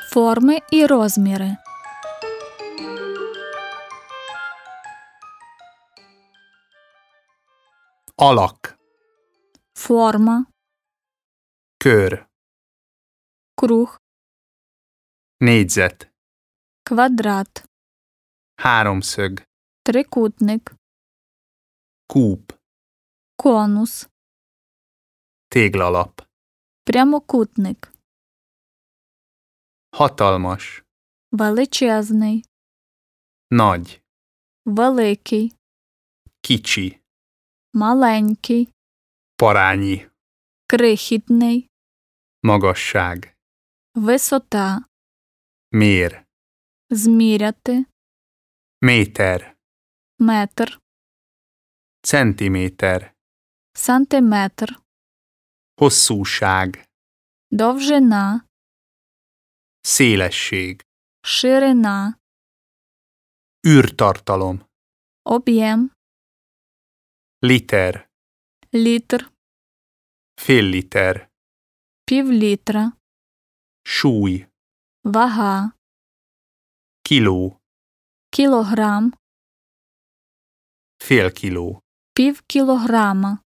Форми і розміри. Alak, Форма, kör, круг, négyzet, квадрат, háromszög, трикутник, kúp, конус, téglalap, прямокутник, hatalmas, величезний, nagy, великий, kicsi, маленький, parányi, крихітний, magasság, висота, mér, зміряти, méter, метр, centiméter, сантиметр, hosszúság, довжина, szélesség, ширина, űrtartalom, об'єм, liter, літр, fél liter, півлітра, súly, вага, kiló, кілограм, fél kiló, півкілограма,